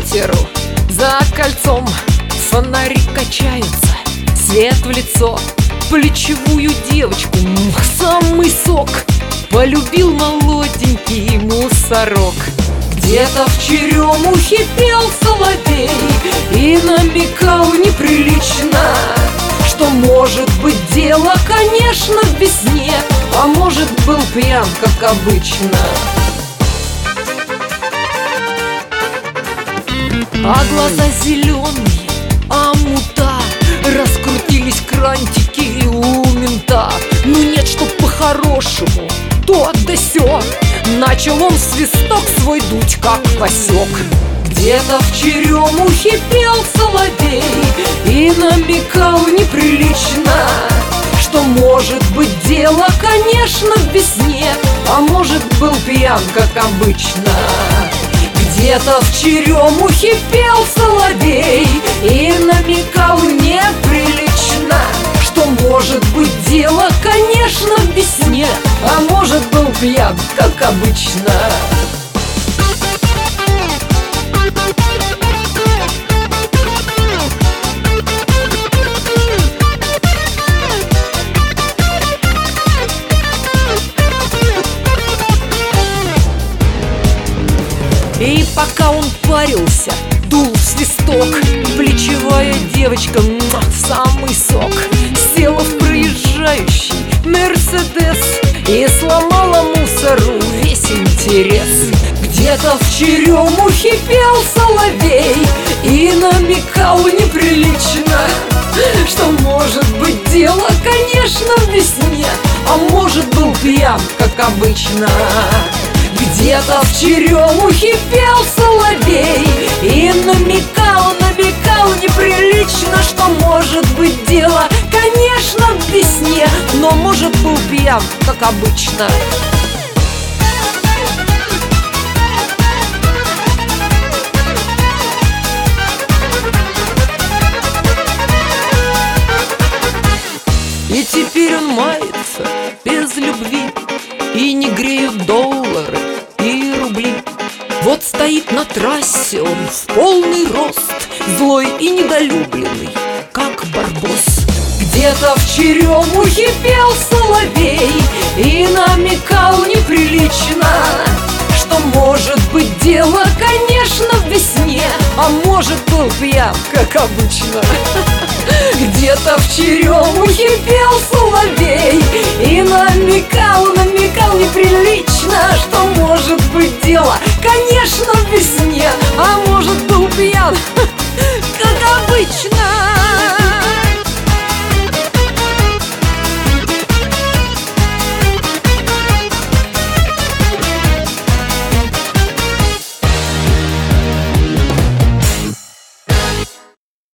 ветеру. За кольцом фонари качаются, свет в лицо, плечевую девочку, самый сок полюбил молоденький мусорок. Где-то в черемухе пел соловей и намекал неприлично, что может быть дело, конечно, в весне, а может был пьян, как обычно. А глаза зеленые, а мута, раскрутились крантики у мента. Ну нет, чтоб по-хорошему, то да сё. Начал он свисток свой дуть, как Васек. Где-то в черемухе пел соловей и намекал неприлично, что может быть дело, конечно, в весне, а может был пьян, как обычно. Где-то в черемухе пел соловей и намекал неприлично, что может быть дело, конечно, в весне, а может был пьян, как обычно. И пока он парился, дул в свисток, плечевая девочка, самый сок, села в проезжающий Мерседес и сломала мусору весь интерес. Где-то в черемухе пел соловей и намекал неприлично, что может быть дело, конечно, в весне, а может был пьян, как обычно. Где-то в черемухе пел соловей и намекал неприлично, что может быть дело, конечно, в весне, но может был пьян, как обычно. И теперь он мается без любви, и не греют доллары и рубли. Вот стоит на трассе он в полный рост, злой и недолюбленный, как барбос. Где-то в черемухе пел соловей и намекал неприлично, что может быть дело, конечно, в весне, а может был пьян, как обычно. Где-то в черемухе пел соловей и намекал неприлично, что может быть дело,